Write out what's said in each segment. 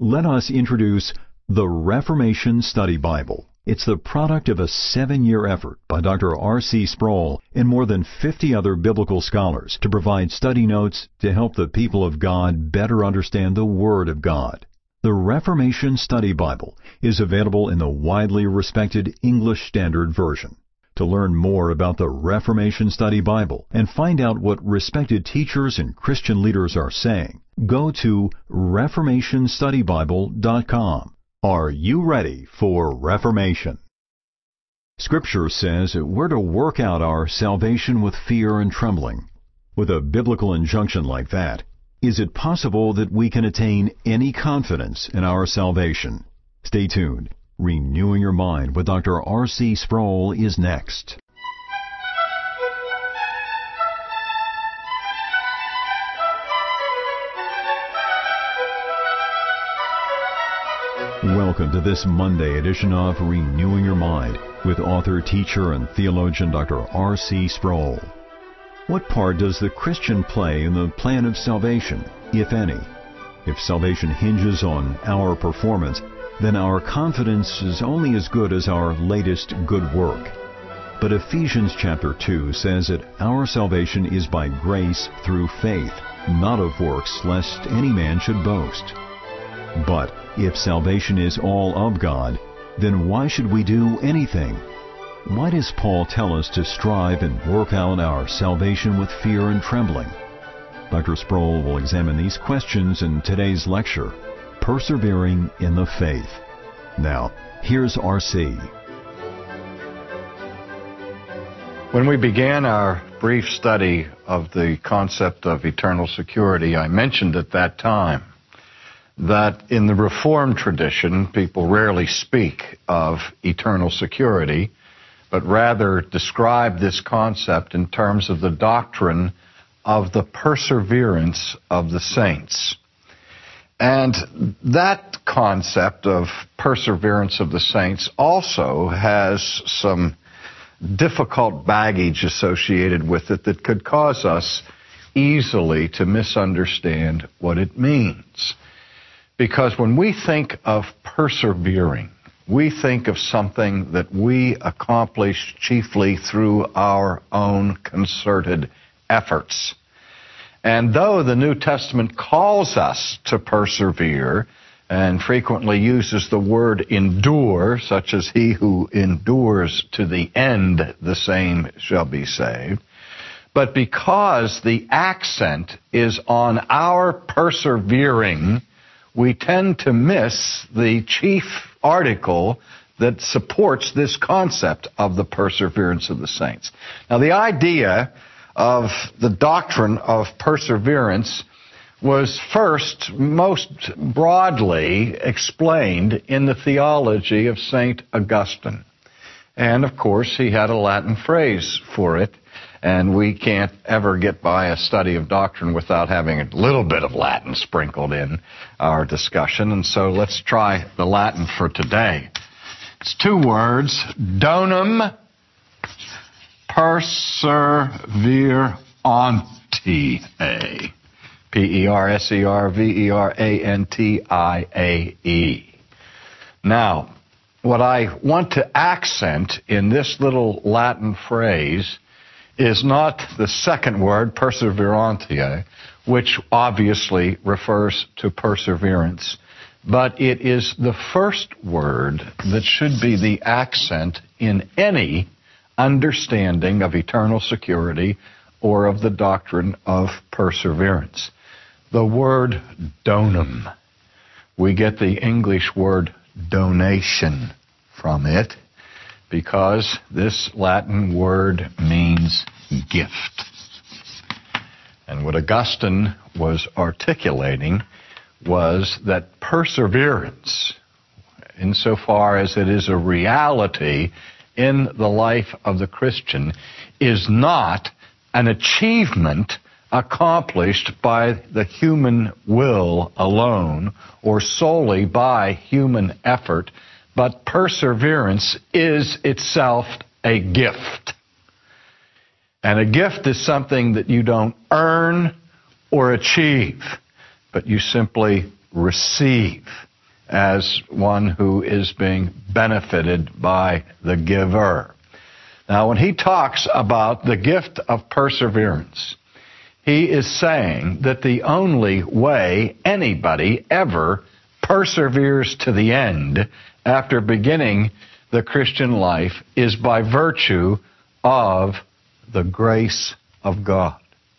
Let us introduce the Reformation Study Bible. It's the product of a 7-year effort by Dr. R.C. Sproul and more than 50 other biblical scholars to provide study notes to help the people of God better understand the Word of God. The Reformation Study Bible is available in the widely respected English Standard Version. To learn more about the Reformation Study Bible and find out what respected teachers and Christian leaders are saying, go to reformationstudybible.com. Are you ready for Reformation? Scripture says we're to work out our salvation with fear and trembling. With a biblical injunction like that, is it possible that we can attain any confidence in our salvation? Stay tuned. Renewing Your Mind with Dr. R.C. Sproul is next. Welcome to this Monday edition of Renewing Your Mind with author, teacher, and theologian Dr. R.C. Sproul. What part does the Christian play in the plan of salvation, if any? If salvation hinges on our performance, then our confidence is only as good as our latest good work. But Ephesians chapter 2 says that our salvation is by grace through faith, not of works, lest any man should boast. But if salvation is all of God, then why should we do anything? Why does Paul tell us to strive and work out our salvation with fear and trembling? Dr. Sproul will examine these questions in today's lecture, Persevering in the Faith. Now, here's R.C. When we began our brief study of the concept of eternal security, I mentioned at that time that in the Reformed tradition, people rarely speak of eternal security, but rather describe this concept in terms of the doctrine of the perseverance of the saints. And that concept of perseverance of the saints also has some difficult baggage associated with it that could cause us easily to misunderstand what it means. Because when we think of persevering, we think of something that we accomplish chiefly through our own concerted efforts. And though the New Testament calls us to persevere and frequently uses the word endure, such as he who endures to the end, the same shall be saved, but because the accent is on our persevering, we tend to miss the chief article that supports this concept of the perseverance of the saints. Now, the idea of the doctrine of perseverance was first most broadly explained in the theology of St. Augustine. And, of course, he had a Latin phrase for it, and we can't ever get by a study of doctrine without having a little bit of Latin sprinkled in our discussion. And so let's try the Latin for today. It's 2 words, donum perseverantiae, perseverantiae. Now, what I want to accent in this little Latin phrase is not the second word, perseverantiae, which obviously refers to perseverance, but it is the first word that should be the accent in any understanding of eternal security or of the doctrine of perseverance. The word donum. We get the English word donation from it because this Latin word means gift. And what Augustine was articulating was that perseverance, insofar as it is a reality in the life of the Christian, is not an achievement accomplished by the human will alone or solely by human effort, but perseverance is itself a gift. And a gift is something that you don't earn or achieve, but you simply receive. as one who is being benefited by the giver. Now, when he talks about the gift of perseverance, he is saying that the only way anybody ever perseveres to the end after beginning the Christian life is by virtue of the grace of God.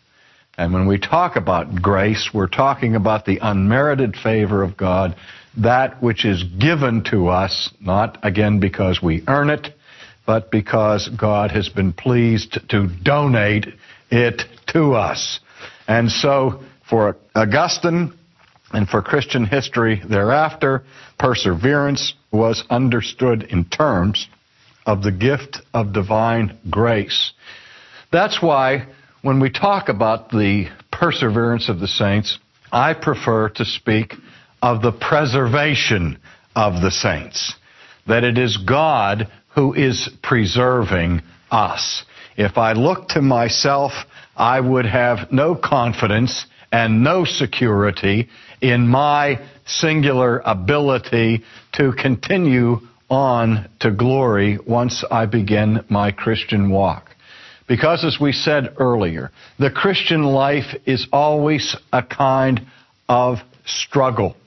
And when we talk about grace, we're talking about the unmerited favor of God, that which is given to us, not, again, because we earn it, but because God has been pleased to donate it to us. And so, for Augustine and for Christian history thereafter, perseverance was understood in terms of the gift of divine grace. That's why when we talk about the perseverance of the saints, I prefer to speak of the preservation of the saints, that it is God who is preserving us. If I look to myself, I would have no confidence and no security in my singular ability to continue on to glory once I begin my Christian walk. Because, as we said earlier, the Christian life is always a kind of struggle.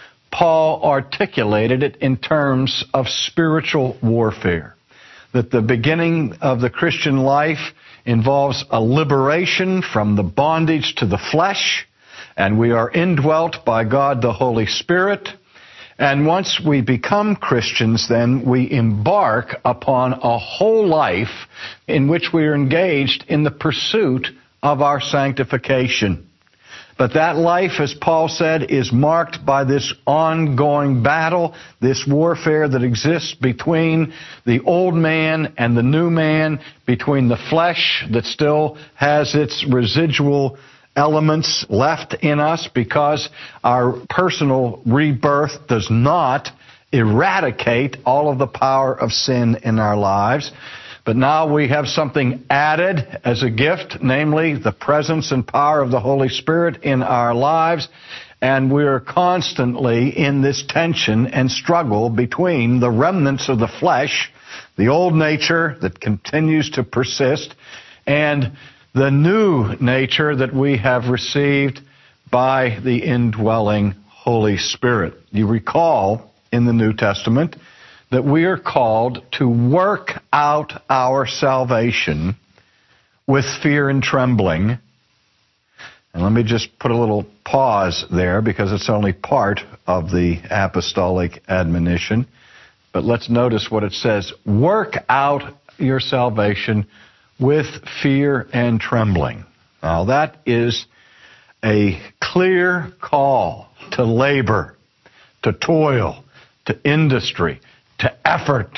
Paul articulated it in terms of spiritual warfare, that the beginning of the Christian life involves a liberation from the bondage to the flesh, and we are indwelt by God the Holy Spirit. And once we become Christians, then we embark upon a whole life in which we are engaged in the pursuit of our sanctification. But that life, as Paul said, is marked by this ongoing battle, this warfare that exists between the old man and the new man, between the flesh that still has its residual elements left in us because our personal rebirth does not eradicate all of the power of sin in our lives. But now we have something added as a gift, namely the presence and power of the Holy Spirit in our lives. And we are constantly in this tension and struggle between the remnants of the flesh, the old nature that continues to persist, and the new nature that we have received by the indwelling Holy Spirit. You recall in the New Testament that we are called to work out our salvation with fear and trembling. And let me just put a little pause there because it's only part of the apostolic admonition. But let's notice what it says. Work out your salvation with fear and trembling. Now that is a clear call to labor, to toil, to industry, to effort.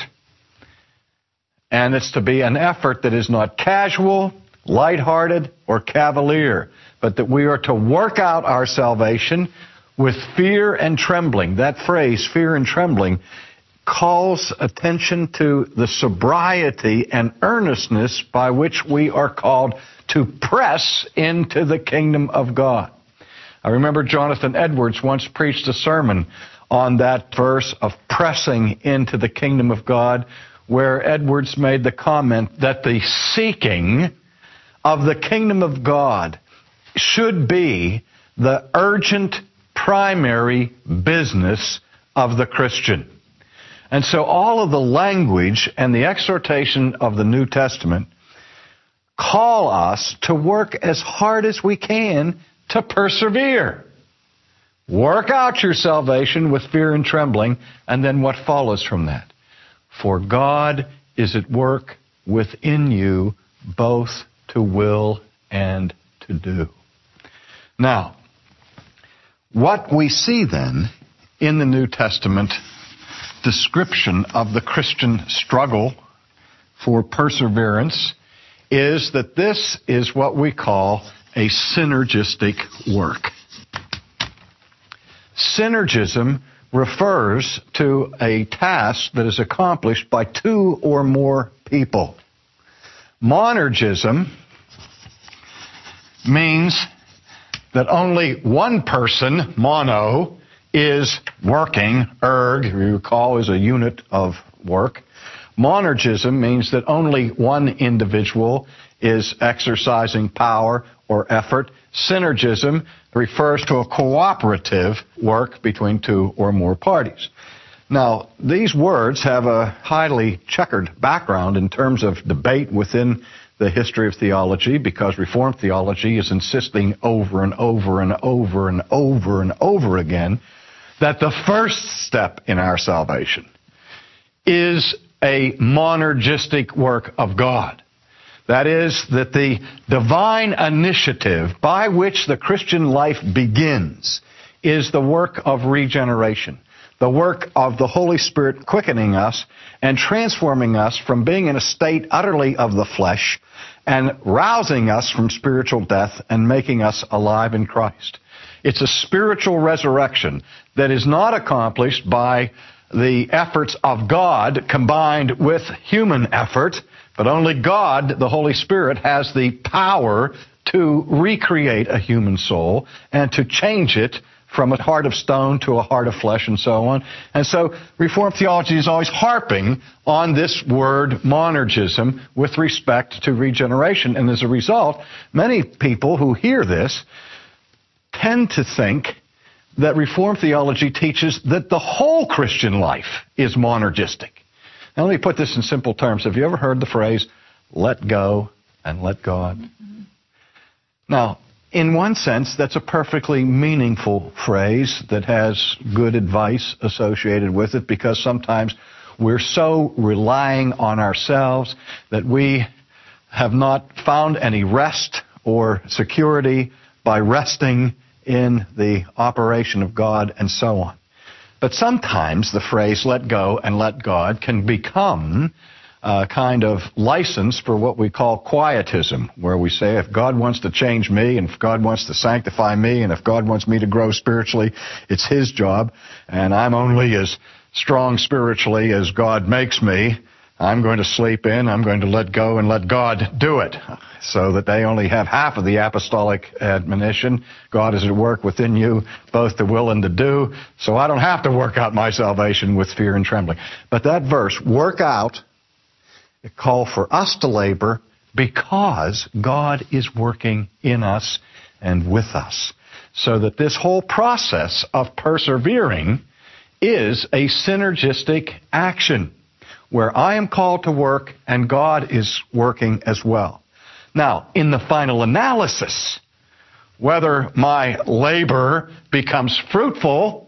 And it's to be an effort that is not casual, lighthearted, or cavalier, but that we are to work out our salvation with fear and trembling. That phrase, fear and trembling, calls attention to the sobriety and earnestness by which we are called to press into the kingdom of God. I remember Jonathan Edwards once preached a sermon on that verse of pressing into the kingdom of God, where Edwards made the comment that the seeking of the kingdom of God should be the urgent primary business of the Christian. And so all of the language and the exhortation of the New Testament call us to work as hard as we can to persevere. Work out your salvation with fear and trembling, and then what follows from that? For God is at work within you both to will and to do. Now, what we see then in the New Testament description of the Christian struggle for perseverance is that this is what we call a synergistic work. Synergism refers to a task that is accomplished by two or more people. Monergism means that only one person, mono, is working. Erg, you recall, is a unit of work. Monergism means that only one individual is exercising power or effort. Synergism refers to a cooperative work between two or more parties. Now, these words have a highly checkered background in terms of debate within the history of theology, because Reformed theology is insisting over and over and over and over and over again that the first step in our salvation is a monergistic work of God. That is, that the divine initiative by which the Christian life begins is the work of regeneration, the work of the Holy Spirit quickening us and transforming us from being in a state utterly of the flesh and rousing us from spiritual death and making us alive in Christ. It's a spiritual resurrection that is not accomplished by the efforts of God combined with human effort, but only God, the Holy Spirit, has the power to recreate a human soul and to change it from a heart of stone to a heart of flesh and so on. And so Reformed theology is always harping on this word monergism with respect to regeneration. And as a result, many people who hear this tend to think that Reformed theology teaches that the whole Christian life is monergistic. Now, let me put this in simple terms. Have you ever heard the phrase, let go and let God? Mm-hmm. Now, in one sense, that's a perfectly meaningful phrase that has good advice associated with it, because sometimes we're so relying on ourselves that we have not found any rest or security by resting in the operation of God and so on. But sometimes the phrase let go and let God can become a kind of license for what we call quietism, where we say if God wants to change me and if God wants to sanctify me and if God wants me to grow spiritually, it's His job, and I'm only as strong spiritually as God makes me. I'm going to sleep in, I'm going to let go and let God do it, so that they only have half of the apostolic admonition. God is at work within you, both to will and to do, so I don't have to work out my salvation with fear and trembling. But that verse, work out, it calls for us to labor because God is working in us and with us, so that this whole process of persevering is a synergistic action, where I am called to work and God is working as well. Now, in the final analysis, whether my labor becomes fruitful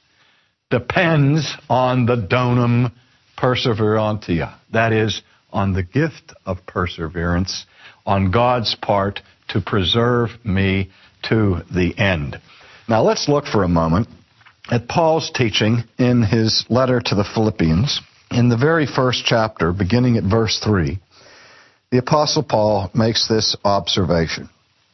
depends on the donum perseverantia. That is, on the gift of perseverance on God's part to preserve me to the end. Now, let's look for a moment at Paul's teaching in his letter to the Philippians. In the very first chapter, beginning at verse 3, the Apostle Paul makes this observation.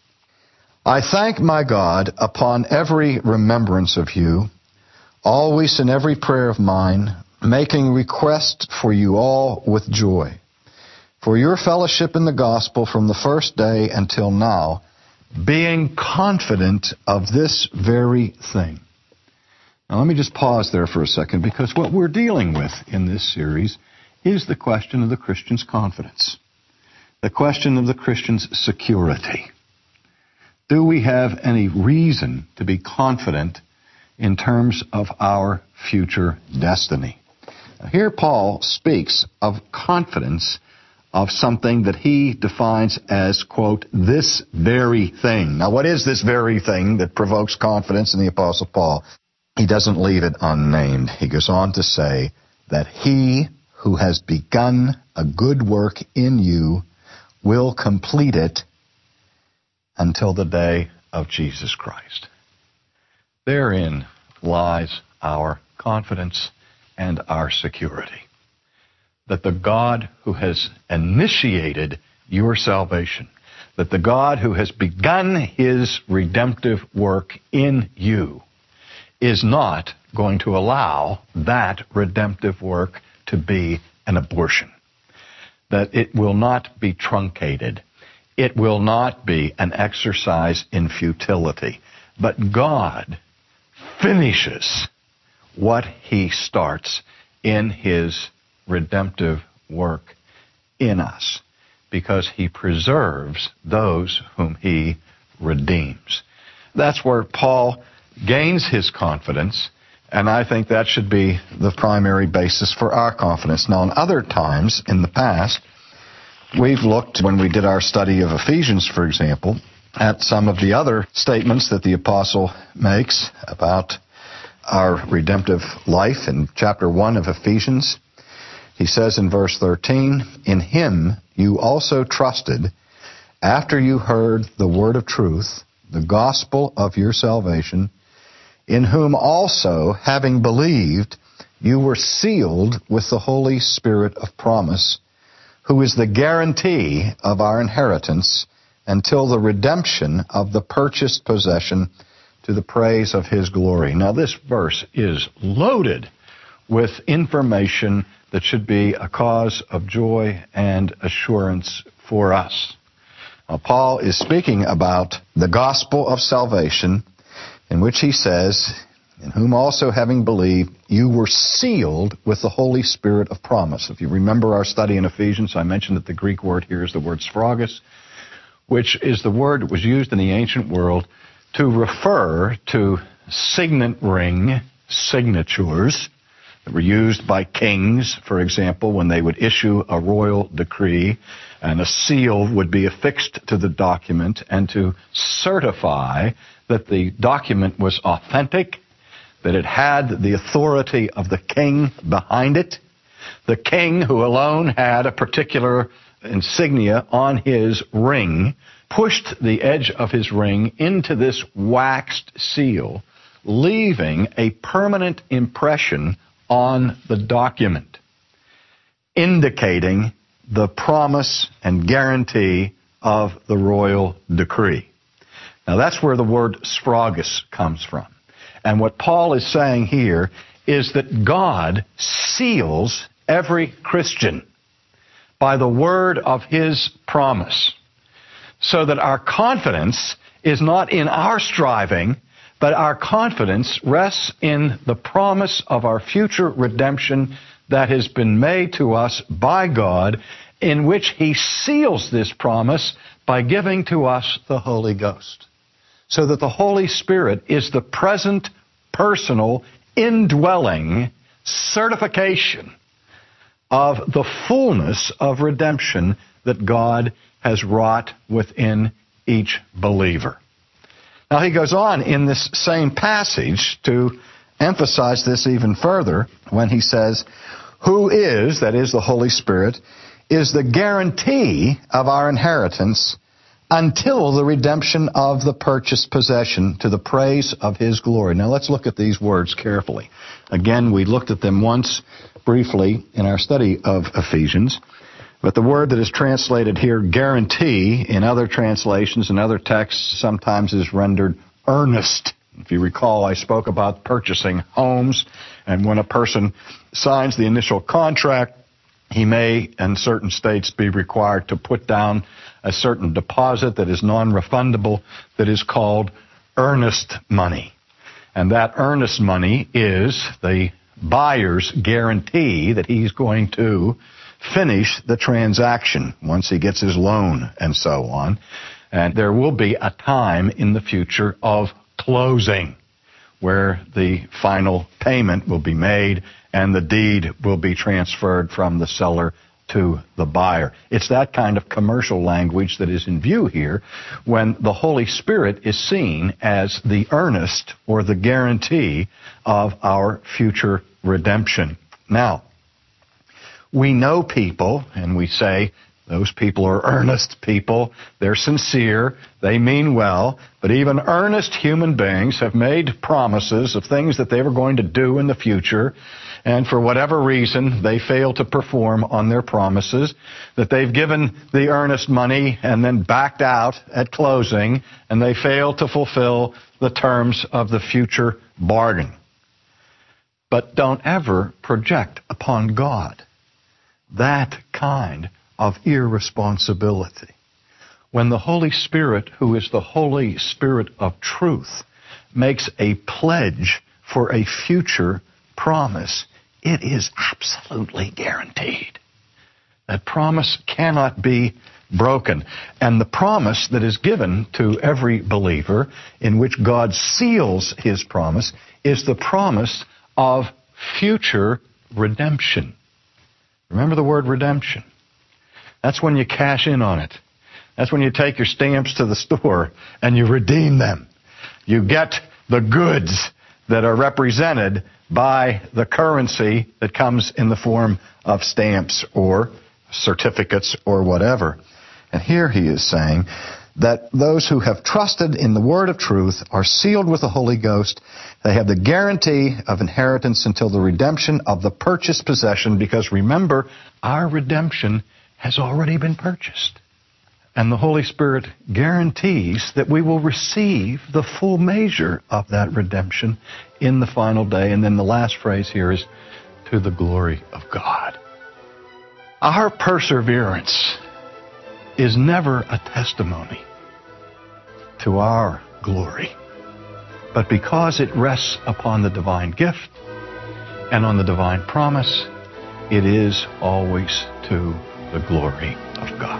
I thank my God upon every remembrance of you, always in every prayer of mine, making request for you all with joy, for your fellowship in the gospel from the first day until now, being confident of this very thing. Now, let me just pause there for a second, because what we're dealing with in this series is the question of the Christian's confidence, the question of the Christian's security. Do we have any reason to be confident in terms of our future destiny? Now, here Paul speaks of confidence of something that he defines as, quote, this very thing. Now, what is this very thing that provokes confidence in the Apostle Paul? He doesn't leave it unnamed. He goes on to say that he who has begun a good work in you will complete it until the day of Jesus Christ. Therein lies our confidence and our security, that the God who has initiated your salvation, that the God who has begun His redemptive work in you is not going to allow that redemptive work to be an abortion, that it will not be truncated. It will not be an exercise in futility. But God finishes what He starts in His redemptive work in us, because He preserves those whom He redeems. That's where Paul gains his confidence, and I think that should be the primary basis for our confidence. Now, in other times in the past, we've looked, when we did our study of Ephesians, for example, at some of the other statements that the apostle makes about our redemptive life. In chapter 1 of Ephesians, he says in verse 13, "In Him you also trusted, after you heard the word of truth, the gospel of your salvation, in whom also, having believed, you were sealed with the Holy Spirit of promise, who is the guarantee of our inheritance until the redemption of the purchased possession, to the praise of His glory." Now, this verse is loaded with information that should be a cause of joy and assurance for us. Now, Paul is speaking about the gospel of salvation, in which he says, "In whom also, having believed, you were sealed with the Holy Spirit of promise." If you remember our study in Ephesians, I mentioned that the Greek word here is the word sphragus, which is the word that was used in the ancient world to refer to signet ring signatures that were used by kings, for example, when they would issue a royal decree, and a seal would be affixed to the document, and to certify that the document was authentic, that it had the authority of the king behind it. The king, who alone had a particular insignia on his ring, pushed the edge of his ring into this waxed seal, leaving a permanent impression on the document, indicating the promise and guarantee of the royal decree. Now, that's where the word sphragus comes from. And what Paul is saying here is that God seals every Christian by the word of His promise, so that our confidence is not in our striving, but our confidence rests in the promise of our future redemption that has been made to us by God, in which He seals this promise by giving to us the Holy Ghost. So that the Holy Spirit is the present, personal, indwelling certification of the fullness of redemption that God has wrought within each believer. Now, he goes on in this same passage to emphasize this even further when he says, "Who is," that is the Holy Spirit, "is the guarantee of our inheritance until the redemption of the purchased possession, to the praise of His glory." Now, let's look at these words carefully. Again, we looked at them once briefly in our study of Ephesians. But the word that is translated here, guarantee, in other translations and other texts sometimes is rendered earnest. If you recall, I spoke about purchasing homes, and when a person signs the initial contract, he may, in certain states, be required to put down a certain deposit that is non-refundable, that is called earnest money. And that earnest money is the buyer's guarantee that he's going to finish the transaction once he gets his loan and so on. And there will be a time in the future of closing where the final payment will be made and the deed will be transferred from the seller to the buyer. It's that kind of commercial language that is in view here when the Holy Spirit is seen as the earnest or the guarantee of our future redemption. Now, we know people, and we say those people are earnest people. They're sincere. They mean well. But even earnest human beings have made promises of things that they were going to do in the future, and for whatever reason, they fail to perform on their promises, that they've given the earnest money and then backed out at closing, and they fail to fulfill the terms of the future bargain. But don't ever project upon God that kind of irresponsibility. When the Holy Spirit, who is the Holy Spirit of truth, makes a pledge for a future promise, it is absolutely guaranteed. That promise cannot be broken. And the promise that is given to every believer, in which God seals His promise, is the promise of future redemption. Remember the word redemption. That's when you cash in on it. That's when you take your stamps to the store and you redeem them. You get the goods that are represented by the currency that comes in the form of stamps or certificates or whatever. And here he is saying that those who have trusted in the word of truth are sealed with the Holy Ghost. They have the guarantee of inheritance until the redemption of the purchased possession, because remember, our redemption has already been purchased. And the Holy Spirit guarantees that we will receive the full measure of that redemption in the final day. And then the last phrase here is, to the glory of God. Our perseverance is never a testimony to our glory, but because it rests upon the divine gift and on the divine promise, it is always to the glory of God.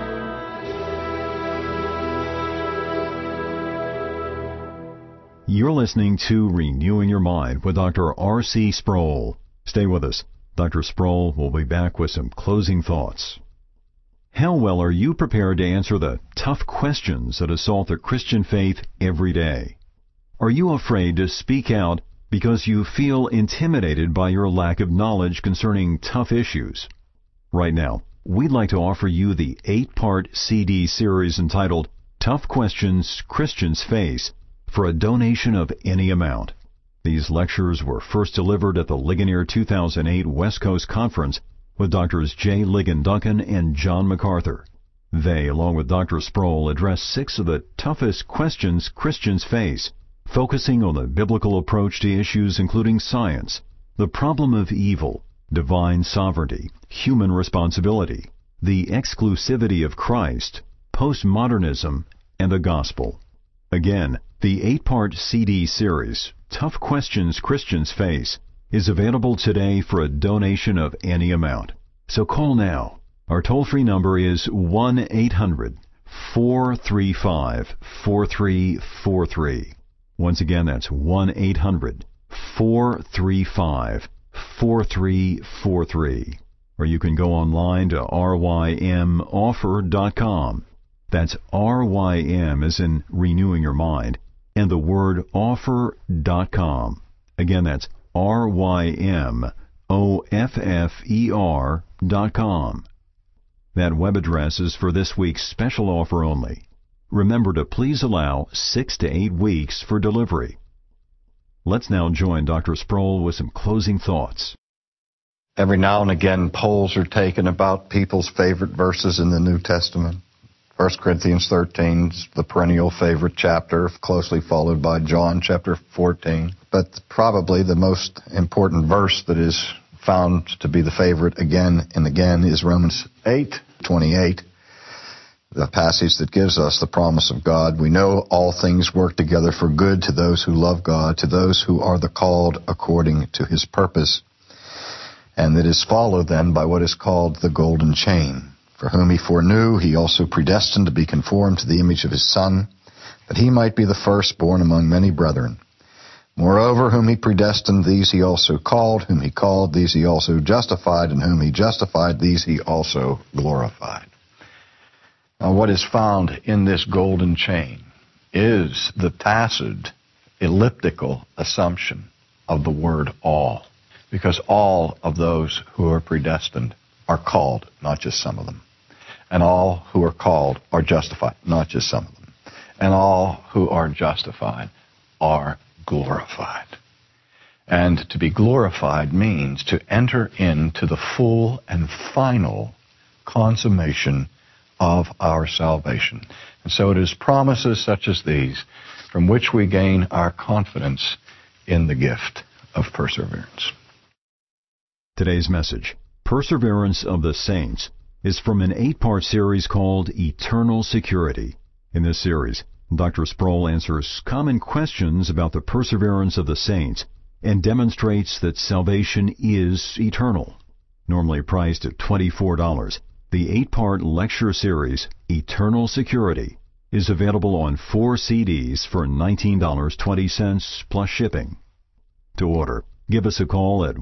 You're listening to Renewing Your Mind with Dr. R.C. Sproul. Stay with us. Dr. Sproul will be back with some closing thoughts. How well are you prepared to answer the tough questions that assault the Christian faith every day? Are you afraid to speak out because you feel intimidated by your lack of knowledge concerning tough issues? Right now, we'd like to offer you the 8-part CD series entitled Tough Questions Christians Face for a donation of any amount. These lectures were first delivered at the Ligonier 2008 West Coast Conference with Drs. J. Ligon Duncan and John MacArthur. They, along with Dr. Sproul, address 6 of the toughest questions Christians face, focusing on the biblical approach to issues including science, the problem of evil, divine sovereignty, human responsibility, the exclusivity of Christ, postmodernism, and the gospel. Again, the 8-part CD series, Tough Questions Christians Face, is available today for a donation of any amount. So call now. Our toll-free number is 1-800-435-4343. Once again, that's 1-800-435-4343. Or you can go online to rymoffer.com. That's RYM as in renewing your mind, and the word offer.com. Again, that's RYMOFFER.com. That web address is for this week's special offer only. Remember to please allow 6 to 8 weeks for delivery. Let's now join Dr. Sproul with some closing thoughts. Every now and again, polls are taken about people's favorite verses in the New Testament. 1 Corinthians 13 is the perennial favorite chapter, closely followed by John chapter 14. But probably the most important verse that is found to be the favorite again and again is Romans 8:28, the passage that gives us the promise of God. We know all things work together for good to those who love God, to those who are the called according to His purpose. And it is followed then by what is called the golden chain. For whom He foreknew, He also predestined to be conformed to the image of His Son, that He might be the firstborn among many brethren. Moreover, whom He predestined, these He also called. Whom He called, these He also justified. And whom He justified, these He also glorified. Now, what is found in this golden chain is the tacit, elliptical assumption of the word all. Because all of those who are predestined are called, not just some of them. And all who are called are justified, not just some of them. And all who are justified are glorified. And to be glorified means to enter into the full and final consummation of our salvation. And so it is promises such as these from which we gain our confidence in the gift of perseverance. Today's message, Perseverance of the Saints, is from an 8-part series called Eternal Security. In this series, Dr. Sproul answers common questions about the perseverance of the saints and demonstrates that salvation is eternal. Normally priced at $24, the 8-part lecture series, Eternal Security, is available on 4 CDs for $19.20 plus shipping. To order, give us a call at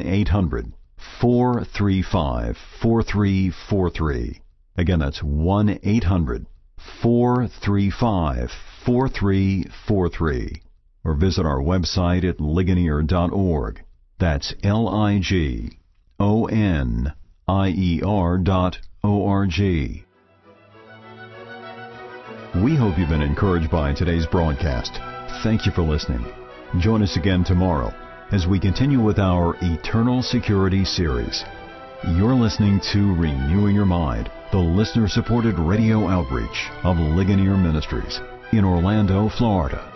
1-800-435-4343. Again, that's 1-800-435-4343. Or visit our website at ligonier.org. That's LIGONIER.org. We hope you've been encouraged by today's broadcast. Thank you for listening. Join us again tomorrow as we continue with our Eternal Security series. You're listening to Renewing Your Mind, the listener-supported radio outreach of Ligonier Ministries in Orlando, Florida.